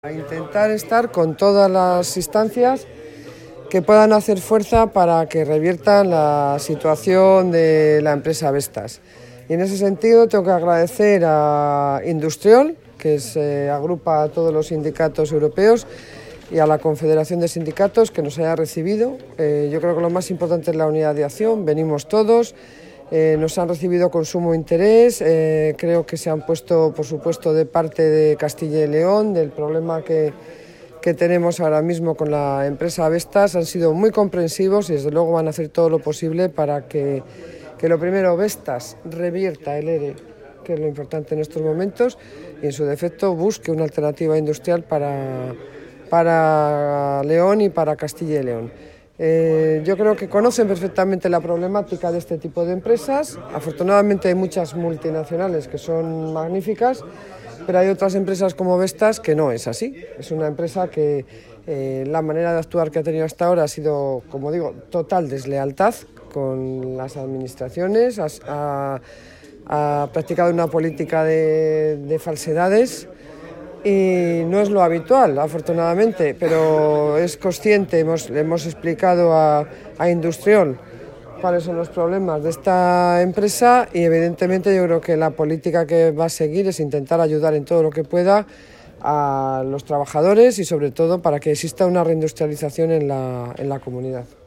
A intentar estar con todas las instancias que puedan hacer fuerza para que reviertan la situación de la empresa Vestas. Y en ese sentido tengo que agradecer a Industriol, que agrupa a todos los sindicatos europeos, y a la Confederación de Sindicatos que nos haya recibido. Yo creo que lo más importante es la unidad de acción, venimos todos. Nos han recibido con sumo interés, creo que se han puesto, por supuesto, de parte de Castilla y León, del problema que tenemos ahora mismo con la empresa Vestas. Han sido muy comprensivos y desde luego van a hacer todo lo posible para que lo primero Vestas revierta el ERE, que es lo importante en estos momentos, y en su defecto busque una alternativa industrial para León y para Castilla y León. Yo creo que conocen perfectamente la problemática de este tipo de empresas. Afortunadamente hay muchas multinacionales que son magníficas, pero hay otras empresas como Vestas que no es así. Es una empresa que la manera de actuar que ha tenido hasta ahora ha sido, como digo, total deslealtad con las administraciones, ha practicado una política de falsedades. Y no es lo habitual, afortunadamente, pero es consciente, le hemos explicado a Industriol cuáles son los problemas de esta empresa y evidentemente yo creo que la política que va a seguir es intentar ayudar en todo lo que pueda a los trabajadores y sobre todo para que exista una reindustrialización en la comunidad.